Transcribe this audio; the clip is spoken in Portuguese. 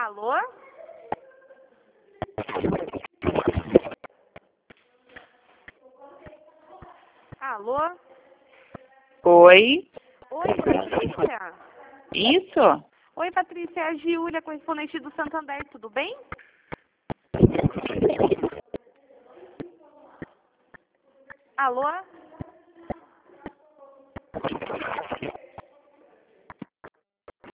Alô? Alô? Oi, Oi, Patrícia? isso? Oi, Patrícia, é a Giulia, correspondente do Santander, tudo bem? Alô?